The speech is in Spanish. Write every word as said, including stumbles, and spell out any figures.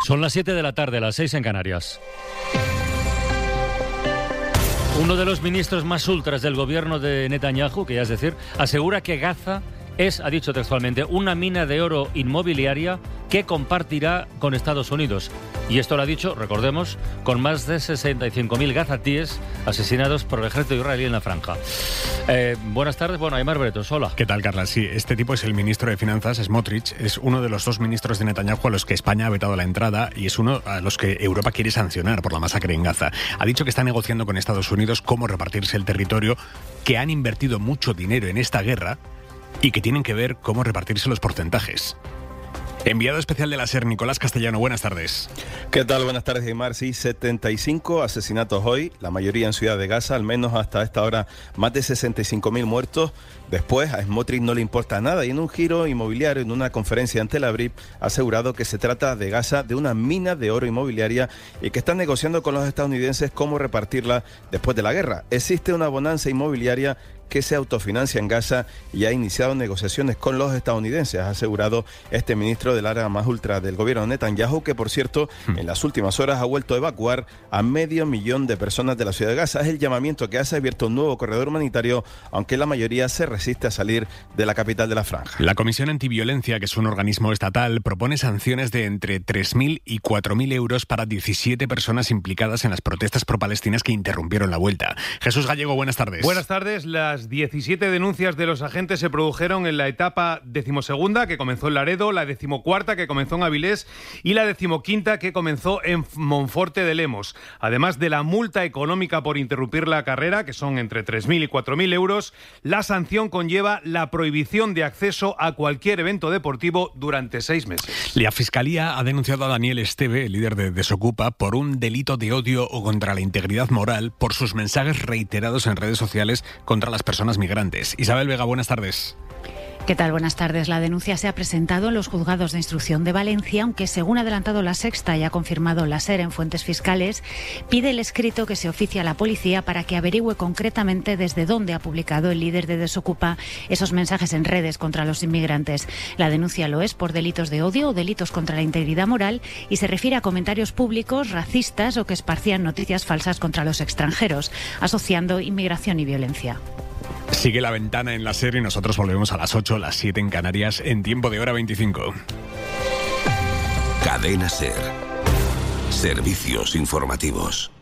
Son las siete de la tarde, las seis en Canarias. Uno de los ministros más ultras del gobierno de Netanyahu, que ya es decir, asegura que Gaza es, ha dicho textualmente, una mina de oro inmobiliaria que compartirá con Estados Unidos. Y esto lo ha dicho, recordemos, con más de sesenta y cinco mil gazatíes asesinados por el ejército israelí en la franja. Eh, buenas tardes, bueno, Aymar Bretos, hola. ¿Qué tal, Carla? Sí, este tipo es el ministro de Finanzas, Smotrich, es uno de los dos ministros de Netanyahu a los que España ha vetado la entrada y es uno a los que Europa quiere sancionar por la masacre en Gaza. Ha dicho que está negociando con Estados Unidos cómo repartirse el territorio, que han invertido mucho dinero en esta guerra y que tienen que ver cómo repartirse los porcentajes. Enviado especial de la SER, Nicolás Castellano, buenas tardes. ¿Qué tal? Buenas tardes, Aymar. Sí, setenta y cinco asesinatos hoy, la mayoría en Ciudad de Gaza, al menos hasta esta hora más de sesenta y cinco mil muertos. Después, a Smotrich no le importa nada y en un giro inmobiliario, en una conferencia ante la B R I P, ha asegurado que se trata de Gaza, de una mina de oro inmobiliaria y que están negociando con los estadounidenses cómo repartirla después de la guerra. Existe una bonanza inmobiliaria que se autofinancia en Gaza y ha iniciado negociaciones con los estadounidenses, ha asegurado este ministro del área más ultra del gobierno de Netanyahu, que por cierto, hmm. en las últimas horas ha vuelto a evacuar a medio millón de personas de la ciudad de Gaza. Es el llamamiento que hace abierto un nuevo corredor humanitario, aunque la mayoría se resiste a salir de la capital de la franja. La Comisión Antiviolencia, que es un organismo estatal, propone sanciones de entre tres mil y cuatro mil euros para diecisiete personas implicadas en las protestas pro-palestinas que interrumpieron la vuelta. Jesús Gallego, buenas tardes. Buenas tardes. Las diecisiete denuncias de los agentes se produjeron en la etapa decimosegunda, que comenzó en Laredo, la decimocuarta, que comenzó en Avilés, y la decimoquinta, que comenzó en Monforte de Lemos. Además de la multa económica por interrumpir la carrera, que son entre tres mil y cuatro mil euros, la sanción conlleva la prohibición de acceso a cualquier evento deportivo durante seis meses. La Fiscalía ha denunciado a Daniel Esteve, el líder de Desokupa, por un delito de odio o contra la integridad moral por sus mensajes reiterados en redes sociales contra las personas migrantes. Isabel Vega, buenas tardes. ¿Qué tal? Buenas tardes. La denuncia se ha presentado en los juzgados de instrucción de Valencia, aunque según ha adelantado La Sexta y ha confirmado la SER en fuentes fiscales, pide el escrito que se oficia a la policía para que averigüe concretamente desde dónde ha publicado el líder de Desokupa esos mensajes en redes contra los inmigrantes. La denuncia lo es por delitos de odio o delitos contra la integridad moral y se refiere a comentarios públicos racistas o que esparcían noticias falsas contra los extranjeros, asociando inmigración y violencia. Sigue La Ventana en la SER y nosotros volvemos a las ocho, las siete en Canarias, en tiempo de hora veinticinco. Cadena SER. Servicios informativos.